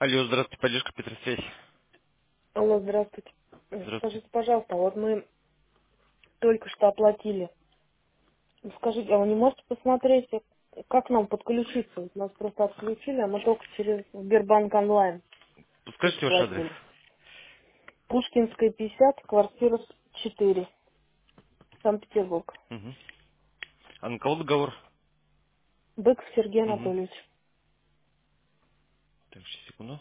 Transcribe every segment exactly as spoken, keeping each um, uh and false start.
Алло, здравствуйте, поддержка Петросвязь. Алло, здравствуйте. Э, Здравствуйте. Скажите, пожалуйста, вот мы только что оплатили. Скажите, а вы не можете посмотреть, э, как нам подключиться? Вот нас просто отключили, а мы только через Сбербанк онлайн Подскажите ваш адрес. заплатили. Пушкинская, пятьдесят, квартира четыре, Санкт-Петербург. Угу. А на кого договор? Быков Сергей Угу. Анатольевич. Так, сейчас, секунду.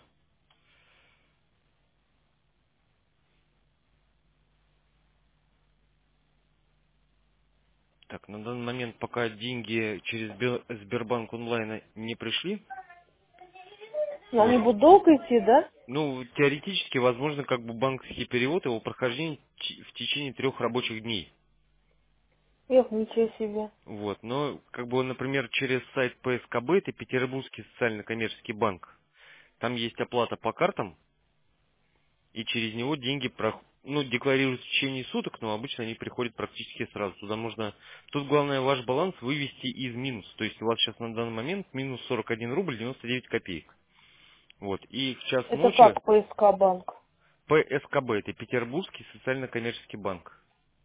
Так, на данный момент пока деньги через Сбер- Сбербанк онлайн не пришли. Но Вот. они будут долго идти, да? Ну, теоретически, возможно, как бы банковский перевод, его прохождение ч- в течение трех рабочих дней. Эх, ничего себе. Вот. Но, как бы, например, через сайт П С К Б, это Петербургский социально-коммерческий банк, там есть оплата по картам, и через него деньги прох- ну, декларируются в течение суток, но обычно они приходят практически сразу. Туда можно... Тут главное ваш баланс вывести из минус. То есть у вас сейчас на данный момент минус сорок один рубль девяносто девять копеек. Вот. И в час Это ночи как П С К банк? П С К Б, это Петербургский социально-коммерческий банк.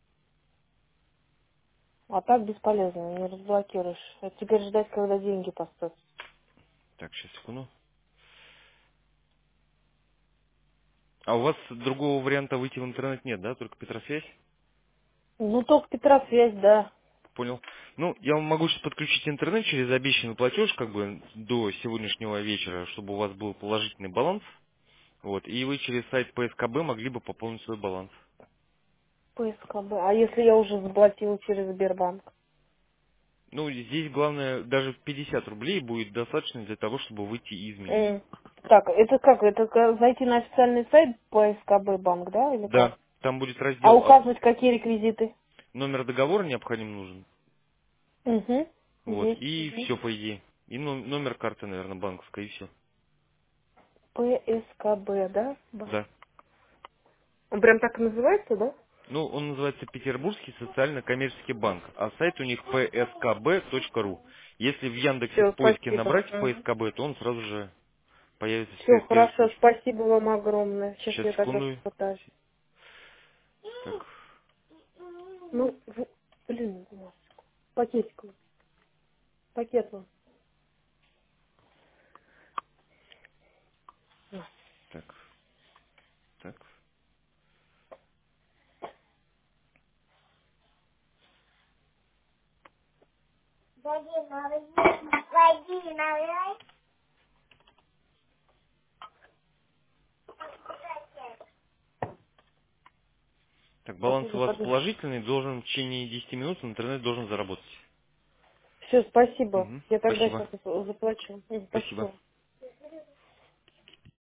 А так бесполезно, не разблокируешь. А теперь ждать, когда деньги поставят. Так, сейчас, секунду. А у вас другого варианта выйти в интернет нет, да? Только Петросвязь? Ну, только Петросвязь, да. Понял. Ну, я вам могу сейчас подключить интернет через обещанный платеж, как бы, до сегодняшнего вечера, чтобы у вас был положительный баланс. Вот, и вы через сайт П С К Б могли бы пополнить свой баланс. П С К Б. А если я уже заплатила через Сбербанк? Ну, здесь главное, даже в пятьдесят рублей будет достаточно для того, чтобы выйти из минус. М. Так, это как? Это ка- зайти на официальный сайт П С К Б банк, да, или как? Да, там будет А раздел, а, указывать какие реквизиты? номер договора необходим нужен. Угу. Вот, Есть. и Угу. все, по идее. И но- номер карты, наверное, банковской, и все. П С К Б, да? Банк. Да. Он прям так и называется, да? Ну, он называется Петербургский социально-коммерческий банк, а сайт у них пэ эс ка бэ точка ру. Если в Яндексе Все, в поиске спасибо. набрать П С К Б, то он сразу же появится в Все, пе- первой хорошо, строчке. спасибо вам огромное. Сейчас Сейчас, я тогда секунду. попытаюсь. Так, Ну, в- блин, пакетик. Пакет вам. так, так. Так, баланс у Подожди, вас подожди. положительный, должен в течение десяти минут интернет должен заработать. Все, спасибо. Мгм. Я тогда Спасибо. сейчас заплачу. Мгм, Спасибо. спасибо.